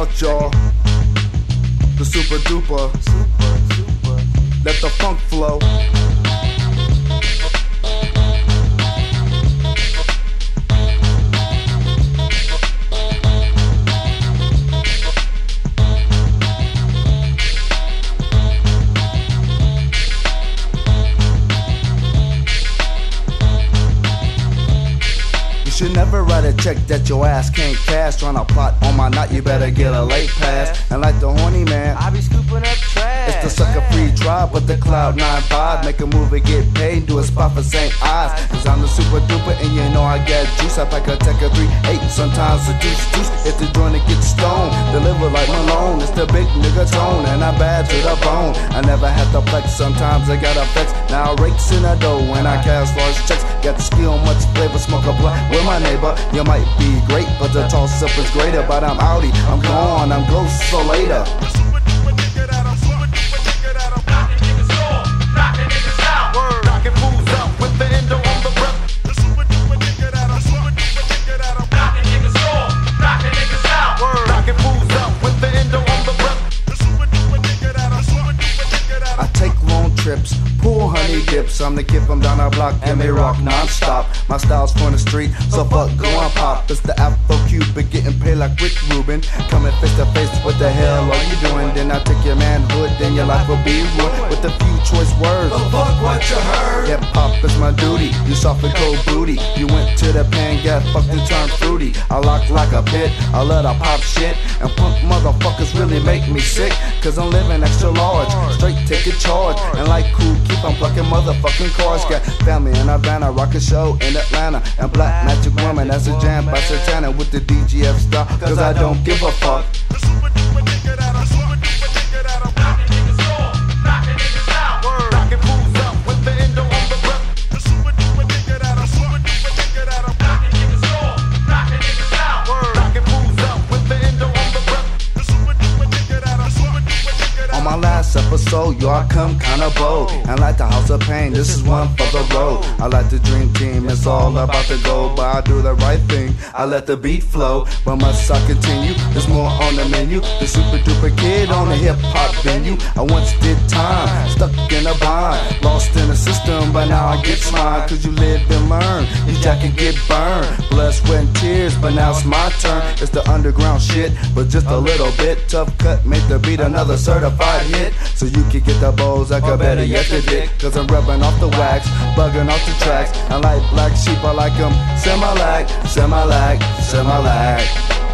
out, y'all. The super duper. Let the funk flow. You should never write a check that your ass can't cash. Tryna plot on my knot, you better get a late pass. And like the horny man, I be scooping up trash. it's the sucker free tribe, but the Cloud 9-5. Make a movie, get paid, do a spot for St. Eyes. Cause I'm the super duper, and you know I get juice. I pack a tech a 3-8, sometimes a deuce. If the joint gets stoned, deliver like Malone. It's the big nigga tone, and I'm bad to the bone. I never had to flex, sometimes I gotta flex. Now rakes in the dough when I cash large checks. Got the skill, much flavor, smoke a blunt with my neighbor. You might be great, but the toss up is greater. But I'm outie, I'm gone, I'm ghost, so later. I take long trips, pull honey dips. I'm the kid from down our block and they rock non-stop. My style's from the street, so fuck go on pop. It's the Afro-Cuban, getting paid like Rick Rubin. Coming face to face, what the hell are you doing? Then I take your manhood, then your life will be ruined. With a few choice words, The fuck what you heard? hip hop is my duty. You soft and cold booty. You went to the pan, got fucked and turned fruity. I lock like a pit, I let I pop shit. And punk motherfuckers really make me sick. Cause I'm living extra large, straight take a charge. And like cool, keep on plucking motherfucking cars. Got family in Havana, rock a show in Atlanta. And Black Magic Woman, that's a jam by Santana with the DGF style. Cause I don't give a fuck. My last episode, y'all come kinda bold. And like the House of Pain, this is one for the road. I like the dream team, it's all about the goal. But I do the right thing, I let the beat flow. But must I continue? There's more on the menu. The super duper kid on the hip hop venue. I once did time, stuck in a bind. Lost in the system, but now I get mine. Cause you live and learn, your jacket get burned. Blood, sweat and tears, but now it's my turn. It's the underground shit, but just a little bit. Tough cut, make the beat another certified hit, so you can get the balls, I got better yet the dick. Cause I'm rubbing off the wax, bugging off the tracks. And like black sheep, I like them semi-lag, semi-lag, semi-lag.